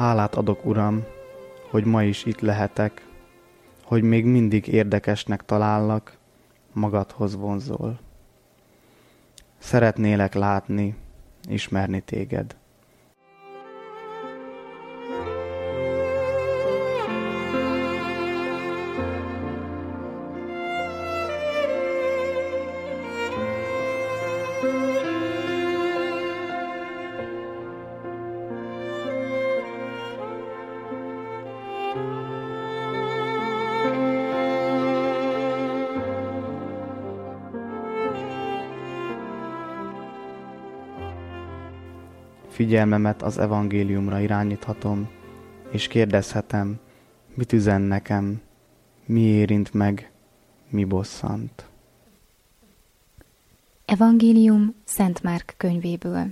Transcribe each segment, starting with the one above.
Hálát adok, Uram, hogy ma is itt lehetek, hogy még mindig érdekesnek talállak, magadhoz vonzol. Szeretnélek látni, ismerni téged. Figyelmemet az evangéliumra irányíthatom, és kérdezhetem, mit üzen nekem, mi érint meg, mi bosszant. Evangélium Szent Márk könyvéből.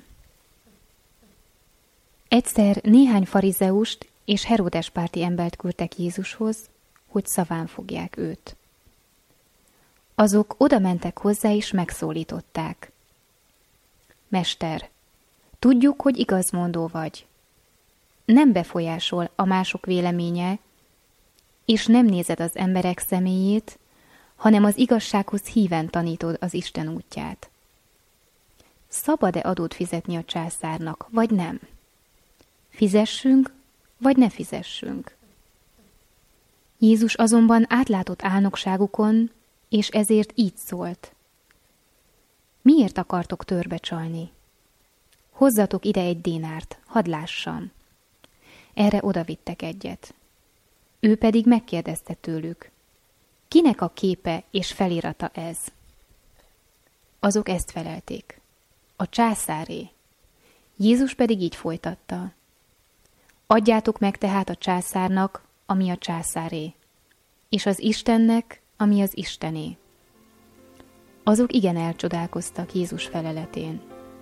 Egyszer néhány farizeust és Heródes párti embert küldtek Jézushoz, hogy szaván fogják őt. Azok oda mentek hozzá és megszólították. Mester, tudjuk, hogy igazmondó vagy. Nem befolyásol a mások véleménye, és nem nézed az emberek személyét, hanem az igazsághoz híven tanítod az Isten útját. Szabad-e adót fizetni a császárnak, vagy nem? Fizessünk, vagy ne fizessünk? Jézus azonban átlátott álnokságukon, és ezért így szólt. Miért akartok törbe csalni? Hozzatok ide egy dénárt, hadd lássam. Erre odavittek egyet. Ő pedig megkérdezte tőlük, kinek a képe és felirata ez? Azok ezt felelték, a császáré. Jézus pedig így folytatta. Adjátok meg tehát a császárnak, ami a császáré, és az Istennek, ami az Istené. Azok igen elcsodálkoztak Jézus feleletén.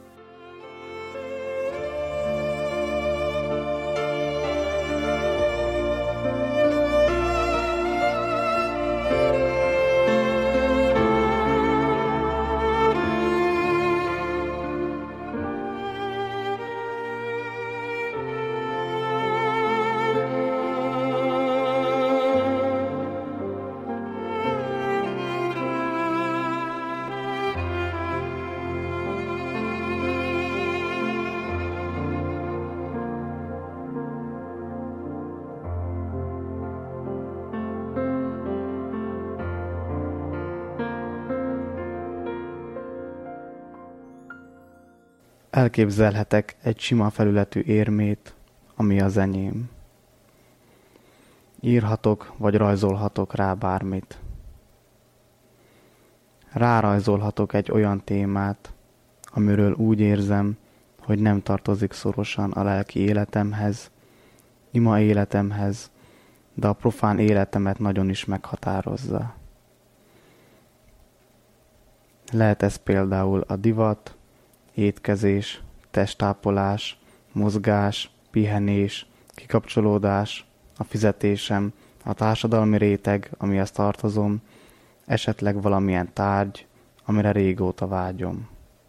Elképzelhetek egy sima felületű érmét, ami az enyém. Írhatok vagy rajzolhatok rá bármit. Rárajzolhatok egy olyan témát, amiről úgy érzem, hogy nem tartozik szorosan a lelki életemhez, ima életemhez, de a profán életemet nagyon is meghatározza. Lehet ez például a divat, étkezés, testápolás, mozgás, pihenés, kikapcsolódás, a fizetésem, a társadalmi réteg, amihez tartozom, esetleg valamilyen tárgy, amire régóta vágyom.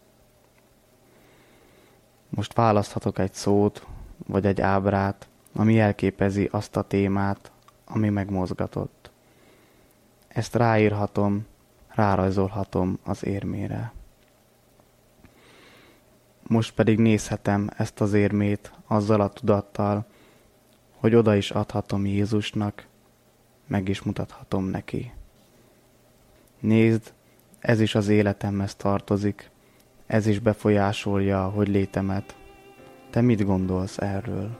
Most választhatok egy szót, vagy egy ábrát, ami jelképezi azt a témát, ami megmozgatott. Ezt ráírhatom, rárajzolhatom az érmére. Most pedig nézhetem ezt az érmét azzal a tudattal, hogy oda is adhatom Jézusnak, meg is mutathatom neki. Nézd, ez is az életemhez tartozik, ez is befolyásolja a hogy létemet. Te mit gondolsz erről?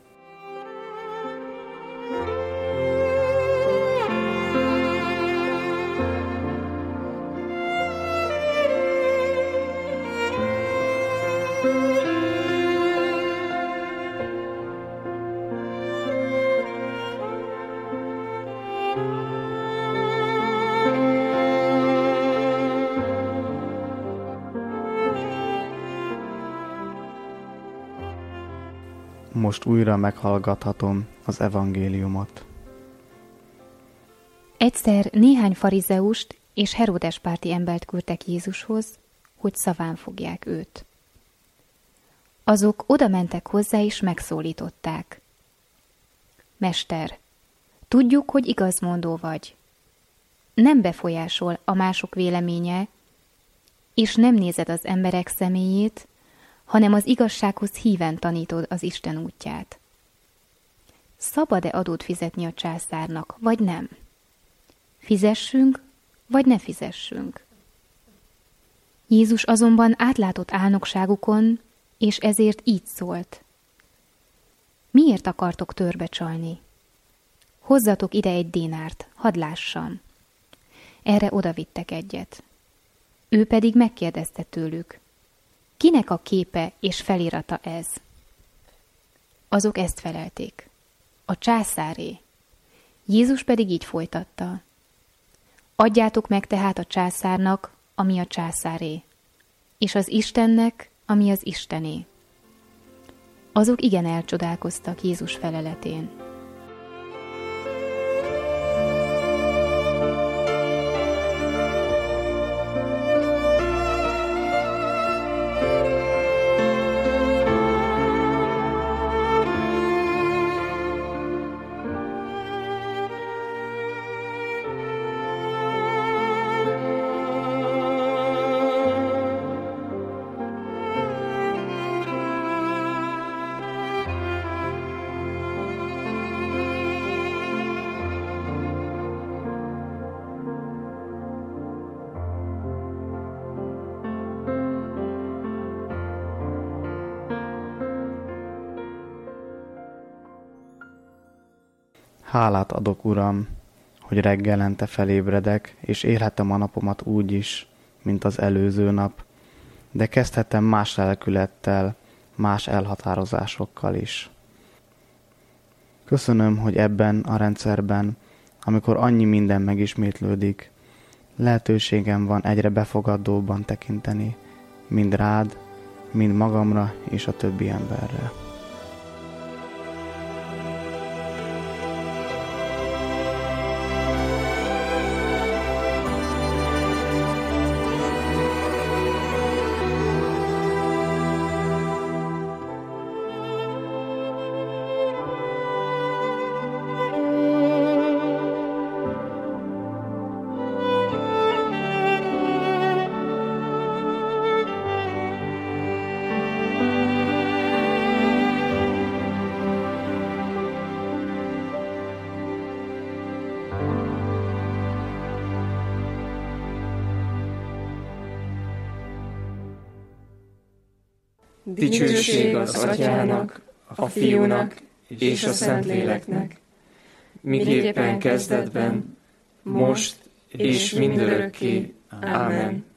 Most újra meghallgathatom az evangéliumot. Egyszer néhány farizeust és Heródes párti embert küldtek Jézushoz, hogy szaván fogják őt. Azok oda mentek hozzá és megszólították. Mester, tudjuk, hogy igazmondó vagy. Nem befolyásol a mások véleménye, és nem nézed az emberek személyét, hanem az igazsághoz híven tanítod az Isten útját. Szabad-e adót fizetni a császárnak, vagy nem? Fizessünk, vagy ne fizessünk? Jézus azonban átlátott álnokságukon, és ezért így szólt. Miért akartok törbe csalni? Hozzatok ide egy dénárt, hadd lássam. Erre odavittek egyet. Ő pedig megkérdezte tőlük, kinek a képe és felirata ez? Azok ezt felelték, a császáré. Jézus pedig így folytatta. Adjátok meg tehát a császárnak, ami a császáré, és az Istennek, ami az Istené. Azok igen elcsodálkoztak Jézus feleletén. Hálát adok, Uram, hogy reggelente felébredek, és élhetem a napomat úgy is, mint az előző nap, de kezdhetem más lelkülettel, más elhatározásokkal is. Köszönöm, hogy ebben a rendszerben, amikor annyi minden megismétlődik, lehetőségem van egyre befogadóbban tekinteni, mind rád, mind magamra és a többi emberre. Dicsőség az Atyának, a Fiúnak és a Szentléleknek, miképpen kezdetben, most és mindörökké. Ámen.